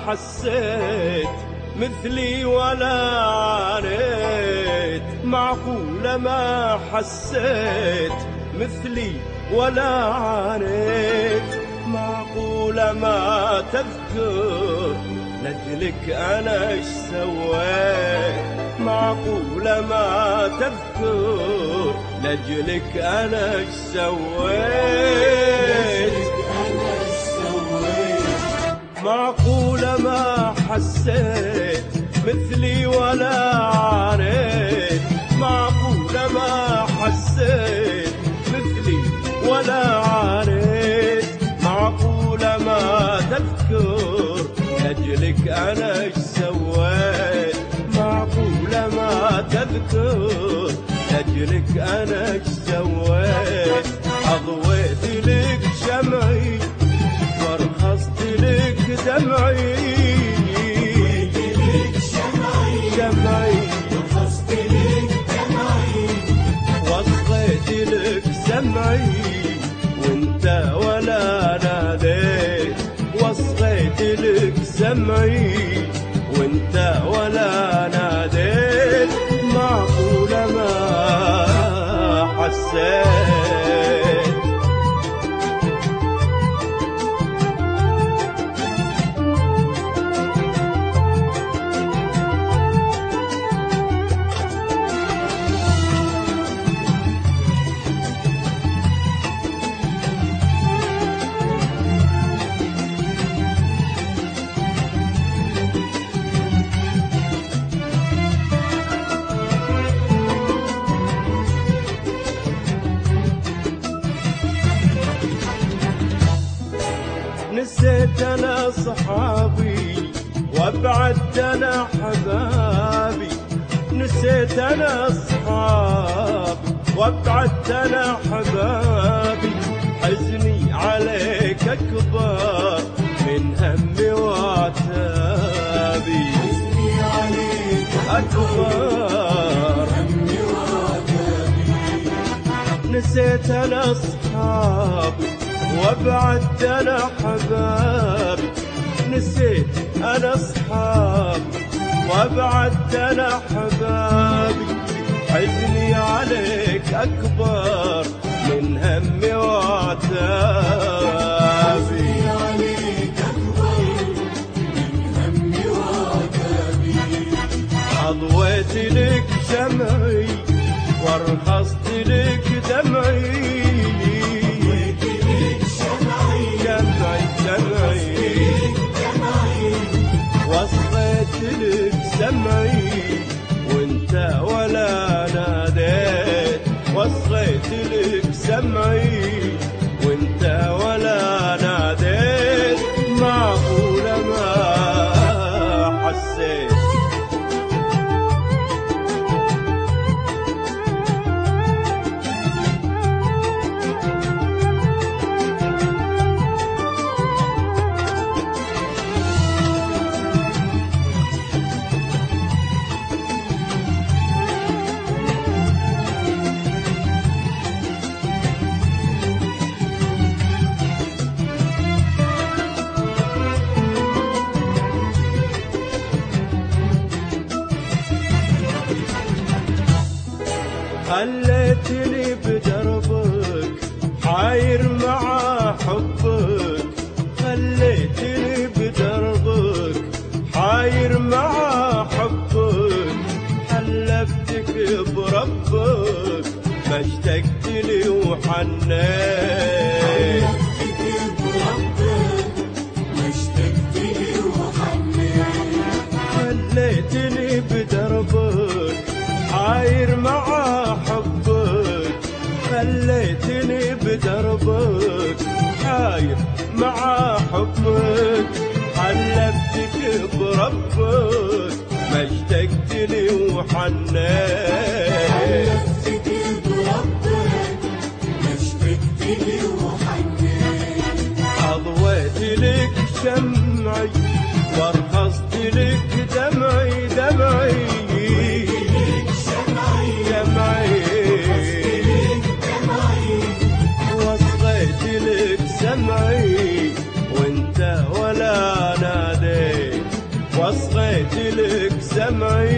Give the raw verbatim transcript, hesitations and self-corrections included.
حسيت مثلي ولا عانيت، معقولة ما حسيت مثلي ولا عانيت، معقولة ما تذكر لأجلك أنا إيش سويت، معقولة ما تذكر لأجلك أنا إيش سويت، معقولة ما حسيت مثلي ولا عانيت، معقولة ما حسيت مثلي ولا عانيت، معقولة ما تذكر لأجلك أنا إيش سويت، معقولة ما تذكر لأجلك أنا إيش سويت، أضويت لك شمعي ورخصت لك دمعي، شمعي ورخصت لك دمعي، وصغيت لك سمعي وانت ولا ناديت، وصغيت لك سمعي وانت ولا ناديت، معقولة ما حسيت. نسيت أنا صحابي وابعدت أنا حبابي، نسيت أنا صحابي وابعدت أنا حبابي، حزني عليك أكبر من همي وعتابي، حزني عليك أكبر همي وعتابي، نسيت أنا صحابي وابعدت أنا حبابي، نسيت أنا أصحابي وابعدت أنا حبابي، حزني عليك أكبر من همي وعتابي، حزني عليك أكبر من همي وعتابي، أضويت لك شمعي ورخصت لك دمعي، وصغيت لك سمعي وانت ولا ناديت، وصغيت لك سمعي وانت ولا ناديت، معقولة ما حسيت. خليتني بدربك حاير مع حبك، خليتني بدربك حاير مع حبك، حلفتك بربك ما اشتقت لي وحنيت، حلفتك بربك ما اشتقت لي وحنيت، خليتني بدربك حاير مع حبك، خليتني بدربك حاير مع حبك، حلفتك بربك ما اشتقت لي وحنيت، حلفتك بربك ما اشتقت لي وحنيت، أضويت لك شمعي ورخصت لك دمعي، دمعي وصغيت لك سمعي وانت ولا ناديت، دمعي